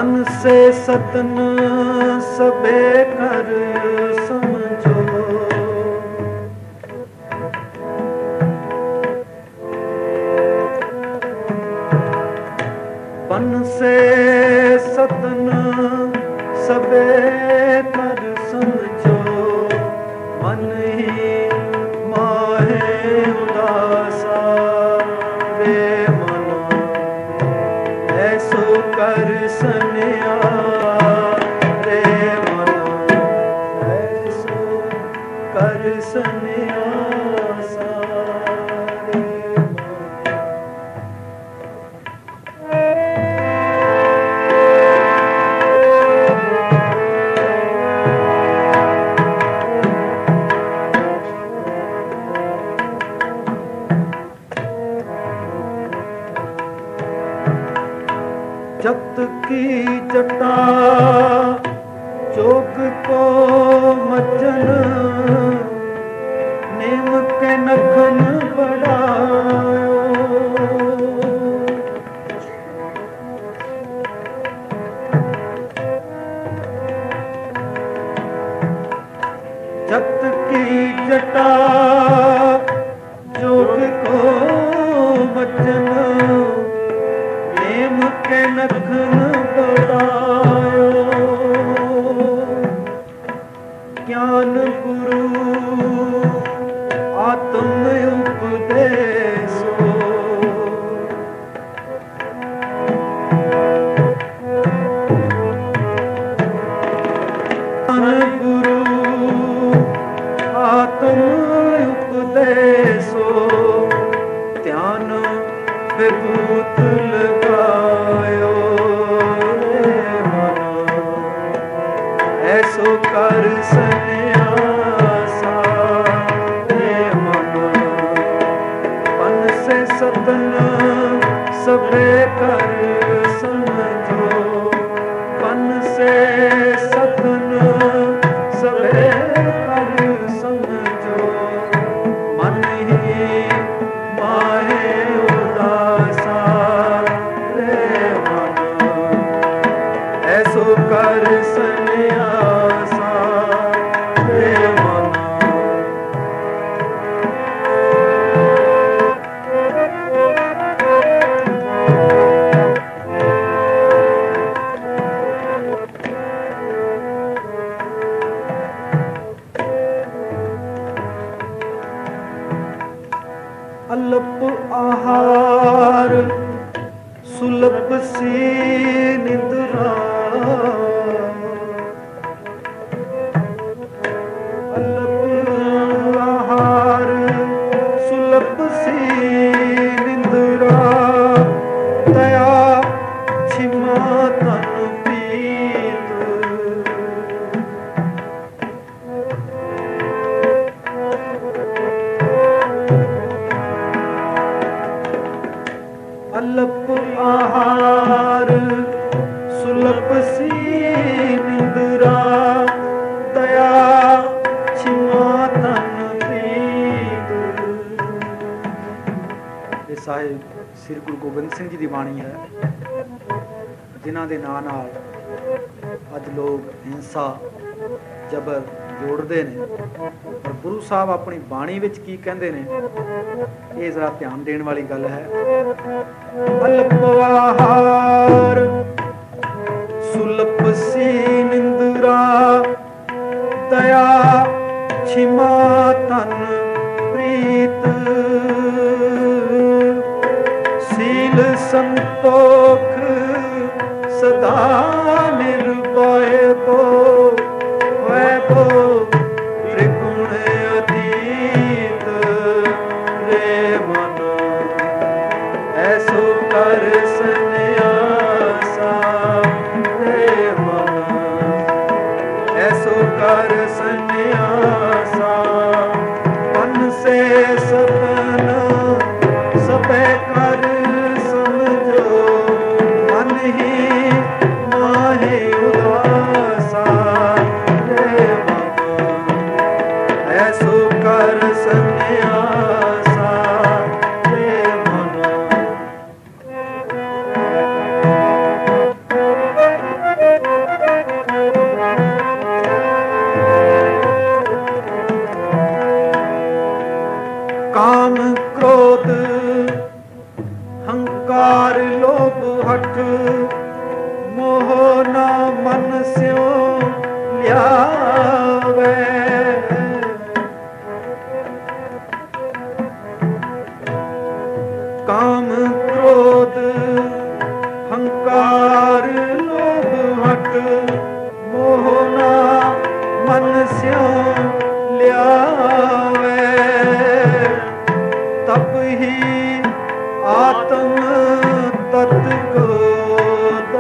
मन से सतन सबे कर समझो, मन से सतन सबे कर समझो, मन ही माहे उदासा रे मनो, ऐसो कर सनिया रे मनो, ऐसो कर सनिया जत की जटा जोग को मचन, नेम के नखन बढ़ायो, जत की जटा जोग को मचन, नेम के नखन बढ़ायो, ज्ञान गुरु आत्म उपदेशो, ज्ञान गुरु आत्म उपदेशो, ध्यान विभूत लगायो रे मनो, ऐसो कर सन्यासा रे मनो, मन से सतन सबे कर समझो, मन से सतन सबे कर समझो, मन ही माहे उदासा रे मनो, ऐसो कर सन्यासा रे मनो। अल्प आहार सुलभ सी निद्रा, अल्प आहार सुलभ सी निद्रा, दया क्षमा तन पीत, अल्प आहार सुलभ सी निद्रा, दया क्षमा तन पीत। ये साहिब श्री गुरु गोबिंद सिंह जी की बाणी है, जिन्हां दे नां नाल अज लोग हिंसा जबर जोड़ते हैं, और गुरु साहब अपनी बाणी विच की कहते हैं, ये जरा ध्यान देने वाली गल है। अल्प आहार सुलभ सी निंद्रा, दया क्षमा तन प्रीत, सील संतोख सदा निर्भय को वैभव त्रिगुण अतीत रे मनो, ऐसो कर सन्यासा रे मनो, ऐसो कर सन्यासा, मन से सतन सबे कर समझो, मन ही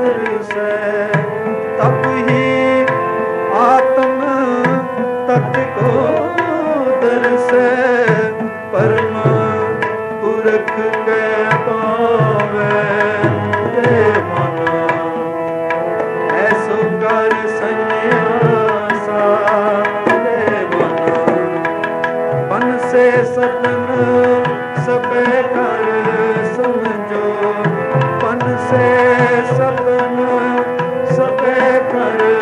दर्शै तब ही आत्म तत्व को दर्शै परम पुरख के पावै रे मन ऐसो कर संन्यासा रे मन मन से सतन सबे कर समझो मन से सतन सबे कर